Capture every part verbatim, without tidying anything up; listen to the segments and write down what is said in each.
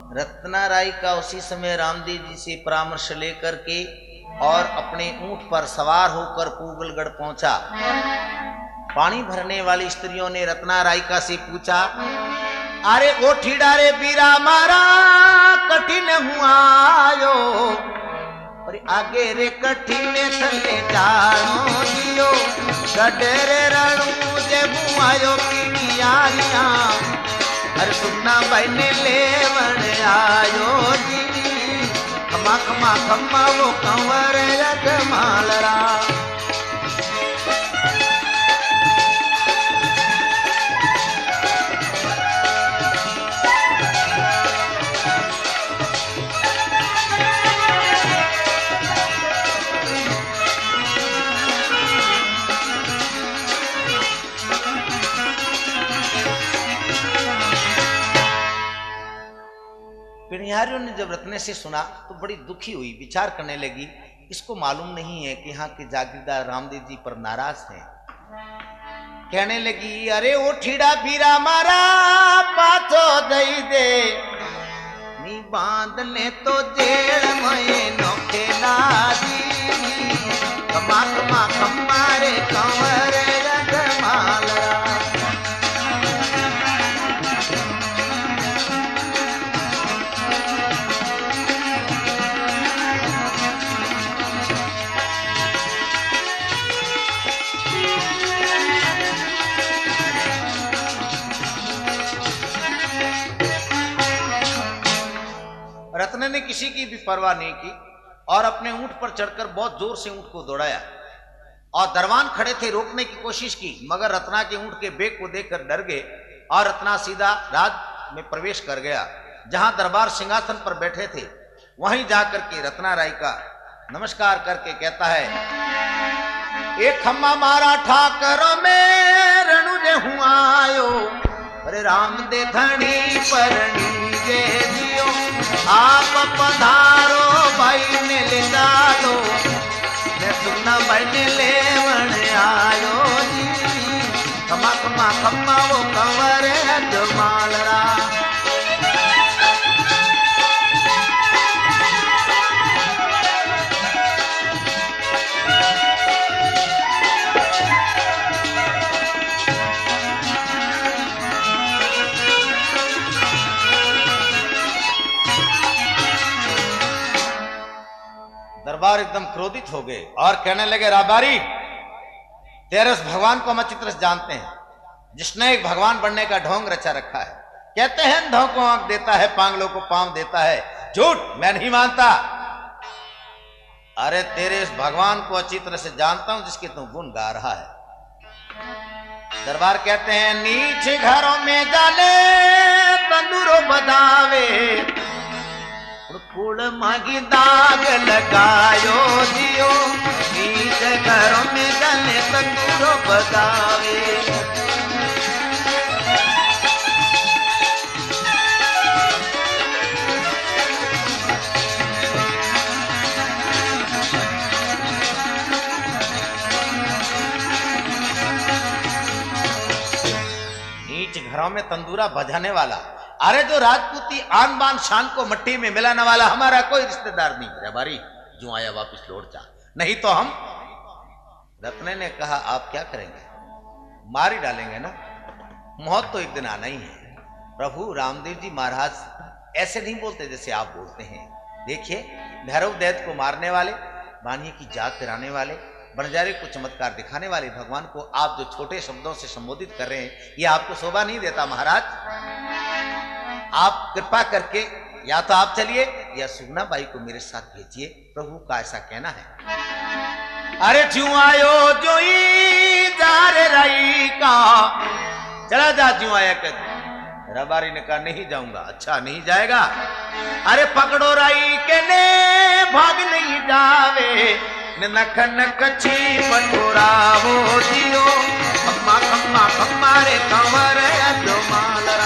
रत्ना राय का उसी समय रामदेव जी से परामर्श लेकर के और अपने ऊंट पर सवार होकर पूगलगढ़ पहुंचा। पानी भरने वाली स्त्रियों ने रत्ना रायका से पूछा, अरे ओ ठीडारे बीरा मारा कठिन हुआ आयो, और आगे रे कठिन थले जानो दियो, गडरे रणू जे बुआयो पीनी आरिया, अरे सुन्ना भाई ने लेवन आयो जी, खमा खमा खमा वो कंवर जमालरा। पिनिहारियों ने जब रत्ने से सुना तो बड़ी दुखी हुई, विचार करने लगी, इसको मालूम नहीं है कि यहाँ के जागीरदार रामदेव जी पर नाराज हैं। कहने लगी, अरे ओ ठीड़ा बीरा मारा पाथो दई दे, नी बांध ले तो जेल में नोखे लादी, खमा खमा खमारे कंवर जमालरा। रत्न ने किसी की भी परवाह नहीं की और अपने ऊंट पर चढ़कर बहुत जोर से ऊंट को दौड़ाया और दरबान खड़े थे, रोकने की कोशिश की, मगर रत्ना के ऊंट के बेग को देखकर डर गए और रत्ना सीधा राज में प्रवेश कर गया। जहां दरबार सिंहासन पर बैठे थे वहीं जाकर के रत्ना राय का नमस्कार करके कहता है, एक खम्मा मारा ठाकरों में रणु जे हुआ आयो, अरे राम दे धनी परनी जे दियो, आप पधारो भाई ने ले डालो, मैं सुना भाई ने लेवन आयो जी, खमा खमा खमा वो कंवर जमालरा। दरबार एकदम क्रोधित हो गए और कहने लगे, राबारी तेरे उस भगवान को हम अच्छी तरह जानते हैं जिसने एक भगवान बनने का ढोंग रचा रखा है। कहते हैं अंधों को आंख देता है, पागलों को पांव देता है, झूठ, मैं नहीं मानता। अरे तेरे इस भगवान को अच्छी तरह से जानता हूं जिसके तू गुण गा रहा है। दरबार कहते हैं, नीचे घरों में जाने तंदूरो बदावे, कुड़ मागी दाग लगायो दियो, नीचे घरों में जाने तंदूरो बदावे। घरों में तंदूरा बजाने वाला, अरे जो राजपूती आन बान शान को मट्टी में मिलाने वाला हमारा कोई रिश्तेदार नहीं। रबारी जो आया वापिस लौट जा, नहीं तो हम। रत्ने ने कहा, आप क्या करेंगे? मार ही डालेंगे ना, मौत तो एक दिन आना ही है। प्रभु रामदेव जी महाराज ऐसे नहीं बोलते जैसे आप बोलते हैं। देखिए, भैरव दैत्य को मारने वाले, बानिए की जात कराने वाले, बंजारे को चमत्कार दिखाने वाले भगवान को आप जो छोटे शब्दों से संबोधित कर रहे हैं, ये आपको शोभा नहीं देता महाराज। आप कृपा करके या तो आप चलिए या सुगना बाई को मेरे साथ भेजिए, प्रभु का ऐसा कहना है। अरे क्यों आयो जो जारे राई का, चला जा क्यों आया कहते। रबारी ने कहा, नहीं जाऊंगा। अच्छा नहीं जाएगा? अरे पकड़ो राई के ने भाग नहीं जावे, नख नख छी पटोरा वो दियो, खम्मा खम्मा खम्मा रे कंवर जो मालरा।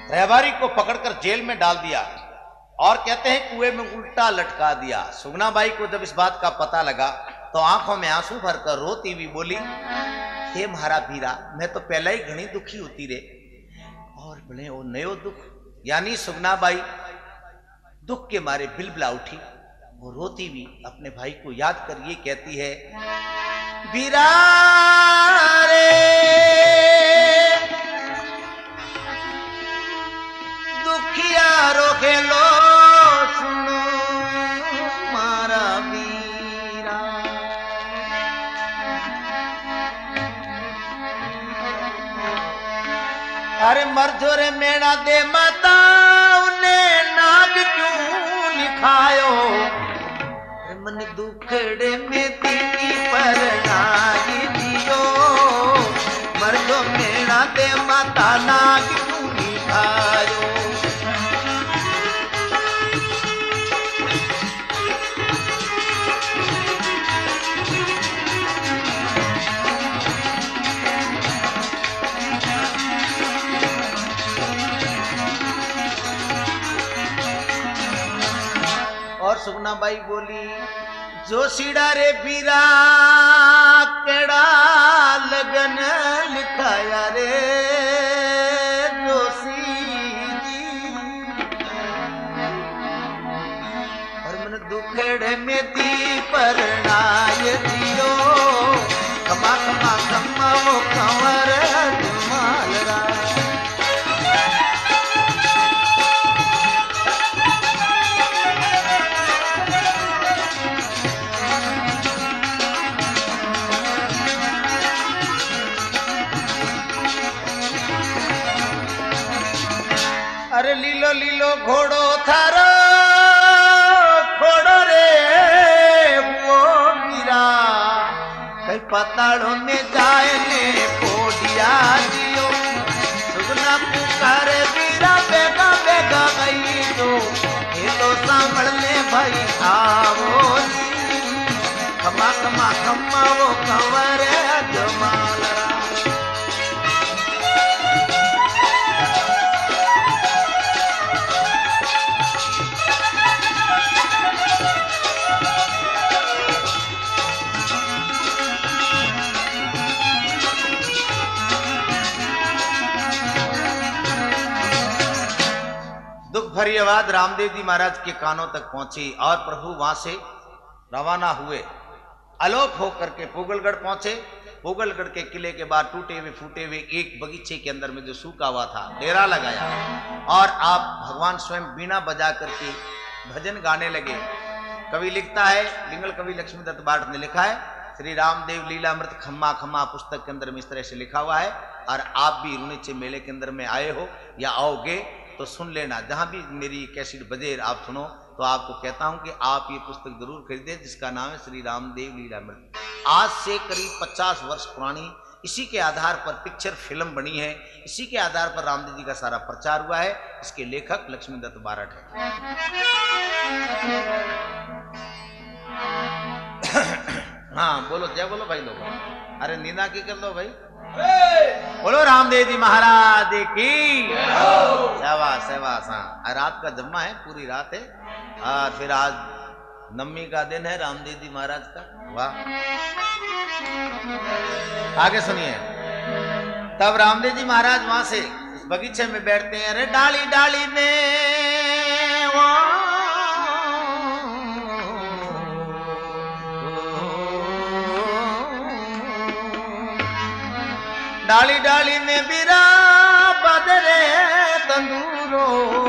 रहबारी को पकड़कर जेल में डाल दिया और कहते हैं कुएं में उल्टा लटका दिया। सुगना बाई को जब इस बात का पता लगा तो आंखों में आंसू भरकर रोती हुई बोली, हे म्हारा वीरा, मैं तो पहले ही घनी दुखी होती रे और बने वो नयो दुख। यानी सुगना बाई दुख के मारे बिलबिला उठी। वो रोती हुई अपने भाई को याद कर ये कहती है, वीरा रे दुखिया रोके लो सुनो मारा वीरा। अरे मरजो रे मेरा दे माता उन्हें नाग क्यों लिखायो, मन दुखड़े में तेरी पर नाग दियो, मरजो मेरा दे माता नाग क्यों लिखायो। और सुगना बाई बोली, जोशीड़ा रे बीरा केड़ा लगन लिखाया रे जोशी जी, और मन दुखड़े में दी परनाय दियो, खमा खमा खमा वो कंवर जमाल रा। अरे लीलो लीलो घोड़ो थारो घोड़ो रे वो वीरा, कई पताड़ों में जाए ने पोडिया दियो, सुगना पुकारे वीरा बेगा बेगा गई तो ये तो सांभल ले भाई आवो, खमा खमा खमा वो कंवर जमाल रा। दुख भरी आवाज रामदेव जी महाराज के कानों तक पहुंची और प्रभु वहां से रवाना हुए। अलोप होकर के पूगलगढ़ पहुंचे। पूगलगढ़ के किले के बाद टूटे हुए फूटे हुए एक बगीचे के अंदर में जो सूखा हुआ था डेरा लगाया और आप भगवान स्वयं बीना बजा करके भजन गाने लगे। कवि लिखता है, लिंगल कवि लक्ष्मीदत्त बाट ने लिखा है, श्री रामदेव लीलामृत खम्मा खम्मा पुस्तक के अंदर में इस तरह से लिखा हुआ है। और आप भी रुणिचे मेले के अंदर में आए हो या आओगे तो सुन लेना, जहां भी मेरी कैसेट बजे आप सुनो तो आपको कहता हूं कि आप ये पुस्तक जरूर खरीदे जिसका नाम है श्री रामदेव लीलामृत। आज से करीब पचास वर्ष पुरानी इसी के आधार पर पिक्चर फिल्म बनी है, इसी के आधार पर रामदेव जी का सारा प्रचार हुआ है। इसके लेखक लक्ष्मीदत्त बारट है। हाँ बोलो, जय बोलो भाई लोग। अरे नींदा की कर लो भाई, बोलो रामदेव जी महाराज की शाबाश शाबाश। हाँ रात का जम्मा है, पूरी रात है और फिर आज नवमी का दिन है रामदेव जी महाराज का। वाह, आगे सुनिए। तब रामदेव जी महाराज वहां से इस बगीचे में बैठते हैं। अरे डाली डाली में वहाँ डाली डाली में बिरा बदरे तंदूरो,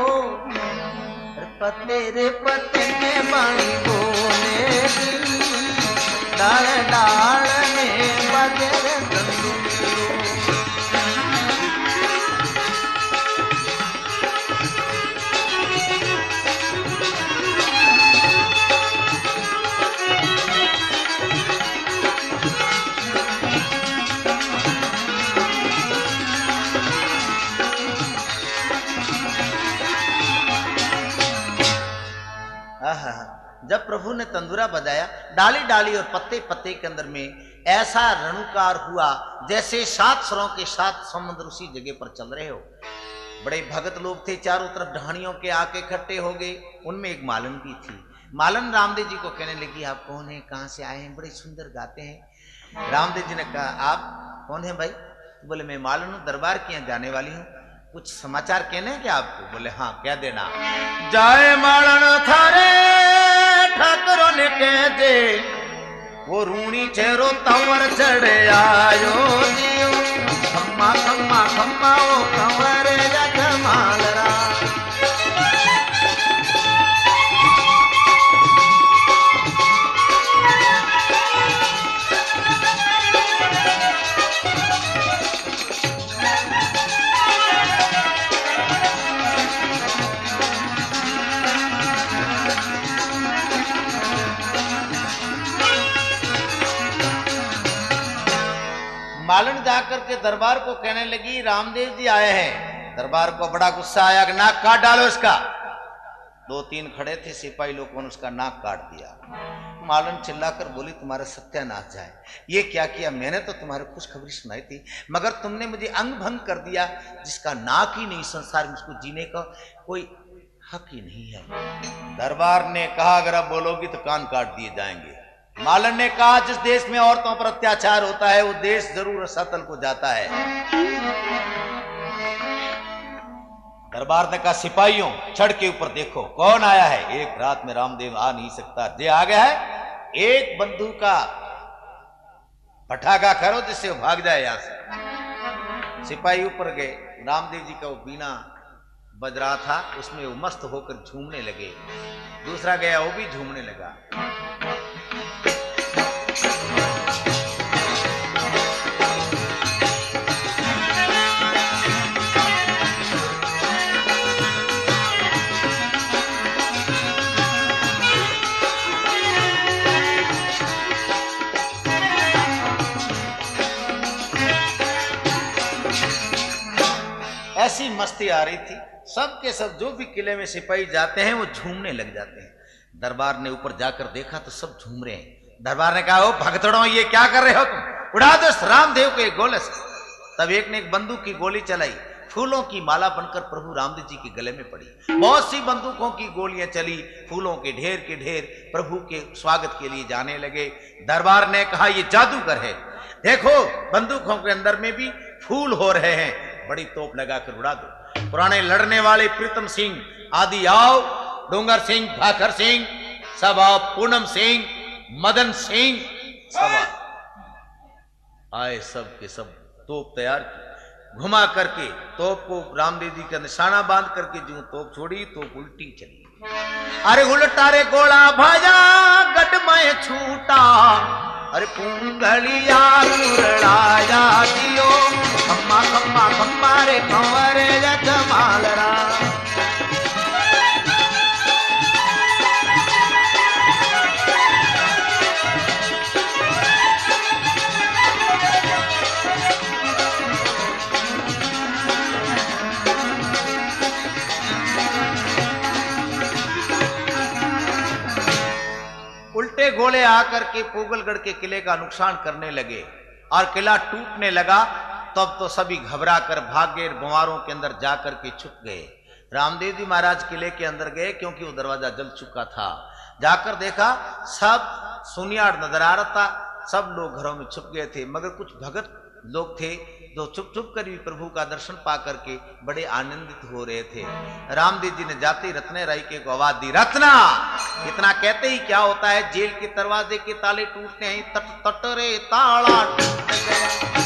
पत्ते रे पत्ते में बाणी बोले, डाल डाल में बदरे तंदूरो। जब प्रभु ने तंदूरा बजाया, डाली डाली और पत्ते पत्ते के अंदर में ऐसा रणुकार हुआ जैसे सात स्वरों के साथ समुद्र उसी जगह पर चल रहे हो। बड़े भगत लोग थे, चारों तरफ ढाणियों के आके इकट्ठे हो गए। उनमें एक मालन भी थी। मालन रामदेव जी को कहने लगी, आप कौन हैं, कहाँ से आए हैं, बड़े सुंदर गाते हैं। रामदेव जी ने कहा, आप कौन है भाई? तो बोले, मैं मालन हूँ, दरबार के यहाँ जाने वाली हूँ, कुछ समाचार कहने हैं क्या आपको? बोले, हाँ, क्या देना? जाए मालन थारे ठाकरों ने कह दे, वो रूणी चेहरो तंवर चढ़े आयो जियो, खम्मा खम्मा खम्मा ओ कंवर जमालरा। मालन जाकर के दरबार को कहने लगी, रामदेव जी आए हैं। दरबार को बड़ा गुस्सा आया कि नाक काट डालो इसका। दो तीन खड़े थे सिपाही लोगों ने उसका नाक काट दिया। मालन चिल्लाकर बोली, तुम्हारा सत्यानाश जाए, ये क्या किया? मैंने तो तुम्हारे खुशखबरी सुनाई थी, मगर तुमने मुझे अंग भंग कर दिया। जिसका नाक ही नहीं संसार में, उसको जीने का कोई हक ही नहीं है। दरबार ने कहा, अगर अब बोलोगी तो कान काट दिए जाएंगे। मालन ने कहा, जिस देश में औरतों पर अत्याचार होता है वो देश जरूर रसातल को जाता है। दरबार ने कहा, सिपाहियों छड़ के ऊपर देखो कौन आया है। एक रात में रामदेव आ नहीं सकता, जे आ गया है एक बंदूक का पटाखा करो जिससे वो भाग जाए यहां से। सिपाही ऊपर गए, रामदेव जी का वो बीना बज रहा था, उसमें वो मस्त होकर झूमने लगे। दूसरा गया, वो भी झूमने लगा। ऐसी मस्ती आ रही थी, सब के सब जो भी किले में सिपाही जाते हैं वो झूमने लग जाते हैं। दरबार ने ऊपर जाकर देखा तो सब झूम रहे हैं। दरबार ने कहा, ओ भगतड़ों, ये क्या कर रहे हो तुम? उड़ा दो रामदेव को एक गोले से। तब एक ने एक बंदूक की गोली चलाई, फूलों की माला बनकर प्रभु रामदेव जी के गले में पड़ी। बहुत सी बंदूकों की गोलियां चली, फूलों के ढेर के ढेर प्रभु के स्वागत के लिए जाने लगे। दरबार ने कहा, ये जादूगर है, देखो बंदूकों के अंदर में भी फूल हो रहे हैं, बड़ी तोप लगाकर उड़ा दो। पुराने लड़ने वाले प्रीतम सिंह आदि आओ, डोंगर सिंह, भाकर सिंह सब आओ, पूनम सिंह, मदन सिंह सब आए। सब के सब तोप तैयार की, घुमा करके तोप को रामदेव जी का निशाना बांध करके जो तोप छोड़ी तो उल्टी चली। अरे उल्टा रे गोला भाजा गट में छूटा, अरे पुंगलिया मुरड़ाया दियो, खम्मा खम्मा खम्मा रे कंवर जमालरा। उल्टे गोले आकर के पूगलगढ़ के किले का नुकसान करने लगे और किला टूटने लगा। तब तो सभी घबरा कर भाग गए, बंवारों के अंदर जाकर के छुप गए। रामदेव जी महाराज किले के अंदर गए क्योंकि वो दरवाजा जल चुका था। जाकर देखा सब सुनियाड़ नजर आ रहा था, सब लोग घरों में छुप गए थे, मगर कुछ भगत लोग थे जो चुप चुप कर भी प्रभु का दर्शन पा करके बड़े आनंदित हो रहे थे। रामदेव जी ने जाते ही रत्ने राई के को आवाज दी, रत्ना। इतना कहते ही क्या होता है, जेल के दरवाजे के ताले टूटते हैं, तट तट रे ताला टूट गया।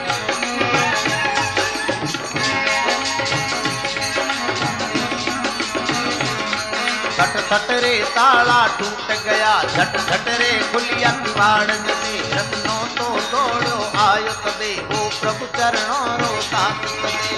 झट झट रे ताला टूट गया, झट झट रे खुलिया किवाड़ जदे, रत्नों तो दौड़ो आयो तबे, ओ प्रभु चरणों रो साथ तबे।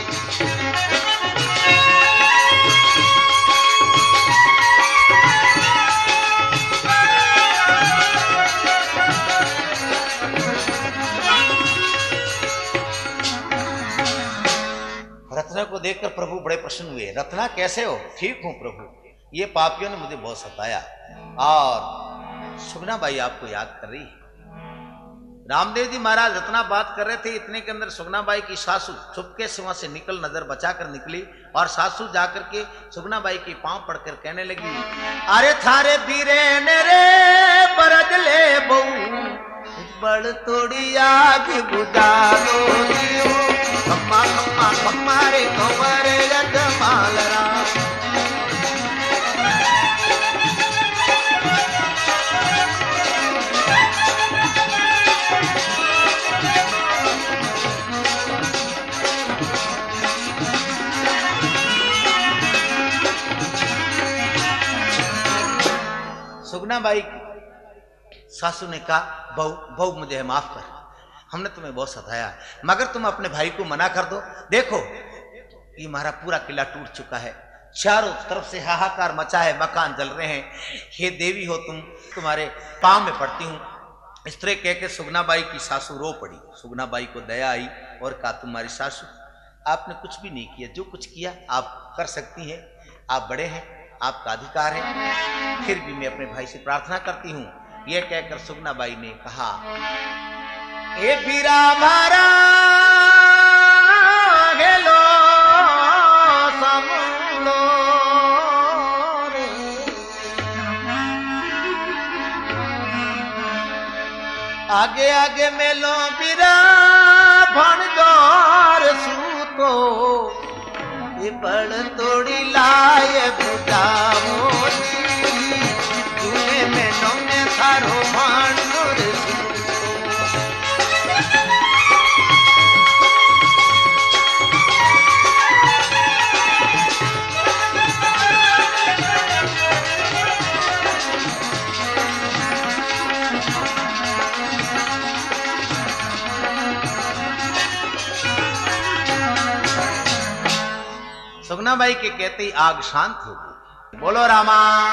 रत्ना को देखकर प्रभु बड़े प्रसन्न हुए। रत्ना कैसे हो? ठीक हूं प्रभु, ये पापियों ने मुझे बहुत सताया। और सुगना बाई आपको याद कर रही है। रामदेव जी महाराज इतना बात कर रहे थे, इतने के अंदर सुगनाबाई की सासू चुपके से वहां से निकल, नजर बचाकर निकली और सासू जाकर के सुगनाबाई के पांव पड़कर कहने लगी, अरे थारे बीरे ने रे बरद ले बहू बड़ तोड़ी आग बुझा दो दियो, खम्मा खम्मा खम्मा रे कमरे जमाल राम। सुगनाबाई सासू ने कहा, बहू बहू मुझे माफ कर, हमने तुम्हें बहुत सताया, मगर तुम अपने भाई को मना कर दो। देखो ये हमारा पूरा किला टूट चुका है, चारों तरफ से हाहाकार मचा है, मकान जल रहे हैं, हे देवी हो तुम, तुम्हारे पांव में पड़ती हूँ। इस तरह कह के सुगनाबाई की सासू रो पड़ी। सुगनाबाई को दया आई और कहा, तुम्हारी सासू आपने कुछ भी नहीं किया, जो कुछ किया आप कर सकती हैं, आप बड़े हैं, आपका अधिकार है, फिर भी मैं अपने भाई से प्रार्थना करती हूँ। यह कहकर सुगनाबाई ने कहा, ए बीरा मारा गेलो समलो रे, आगे आगे मेलो बीरा भणजोर सूतो, ये बड़ तोड़ी लाए बुझाओ तूने में नौने थारो भांडोर सुगनाबाई के कहते ही आग शांत हो गई। बोलो रामा